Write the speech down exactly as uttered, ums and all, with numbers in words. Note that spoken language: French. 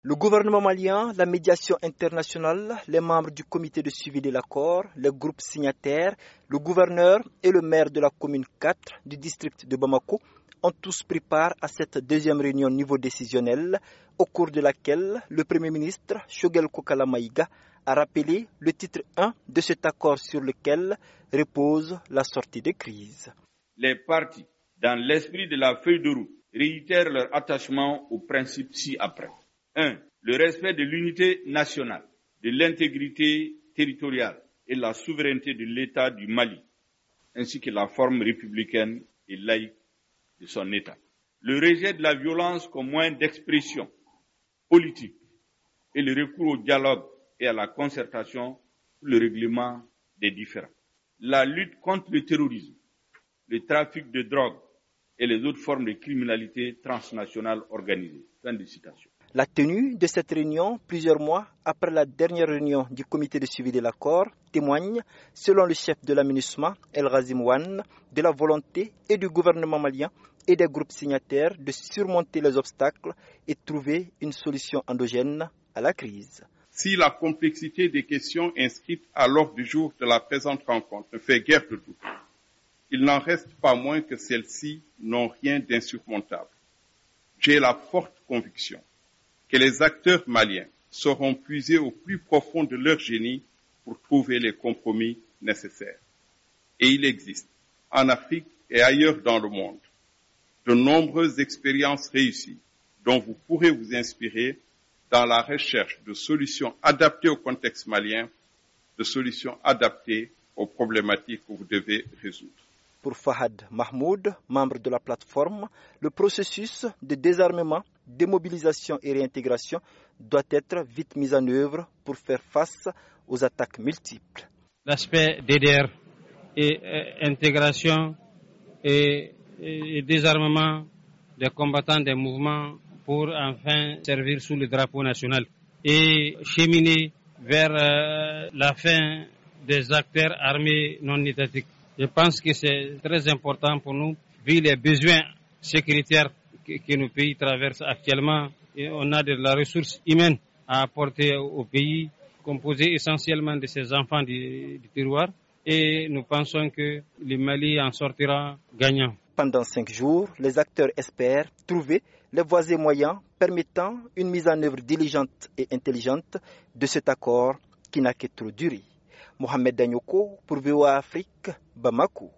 Le gouvernement malien, la médiation internationale, les membres du comité de suivi de l'accord, les groupes signataires, le gouverneur et le maire de la commune quatre du district de Bamako ont tous pris part à cette deuxième réunion niveau décisionnel, au cours de laquelle le Premier ministre Choguel Kokala Maïga a rappelé le titre un de cet accord sur lequel repose la sortie de crise. Les partis, dans l'esprit de la feuille de route, réitèrent leur attachement aux principes ci-après. un. Le respect de l'unité nationale, de l'intégrité territoriale et de la souveraineté de l'État du Mali, ainsi que la forme républicaine et laïque de son État. Le rejet de la violence comme moyen d'expression politique et le recours au dialogue et à la concertation pour le règlement des différends. La lutte contre le terrorisme, le trafic de drogue et les autres formes de criminalité transnationale organisée. Fin de citation. La tenue de cette réunion, plusieurs mois après la dernière réunion du comité de suivi de l'accord, témoigne, selon le chef de la MINUSMA, El Ghazim Wan, de la volonté et du gouvernement malien et des groupes signataires de surmonter les obstacles et trouver une solution endogène à la crise. Si la complexité des questions inscrites à l'ordre du jour de la présente rencontre ne fait guère de doute, il n'en reste pas moins que celles-ci n'ont rien d'insurmontable. J'ai la forte conviction que les acteurs maliens sauront puiser au plus profond de leur génie pour trouver les compromis nécessaires. Et il existe, en Afrique et ailleurs dans le monde, de nombreuses expériences réussies dont vous pourrez vous inspirer dans la recherche de solutions adaptées au contexte malien, de solutions adaptées aux problématiques que vous devez résoudre. Pour Fahad Mahmoud, membre de la plateforme, le processus de désarmement, démobilisation et réintégration doit être vite mis en œuvre pour faire face aux attaques multiples. L'aspect D D R et euh, intégration et, et désarmement des combattants des mouvements pour enfin servir sous le drapeau national et cheminer vers euh, la fin des acteurs armés non étatiques. Je pense que c'est très important pour nous, vu les besoins sécuritaires que, que nos pays traversent actuellement. Et on a de la ressource humaine à apporter au pays, composé essentiellement de ces enfants du, du terroir. Et nous pensons que le Mali en sortira gagnant. Pendant cinq jours, les acteurs espèrent trouver les voies et moyens permettant une mise en œuvre diligente et intelligente de cet accord qui n'a que trop duré. Mohamed Danyoko pour V O A Afrique, Bamako.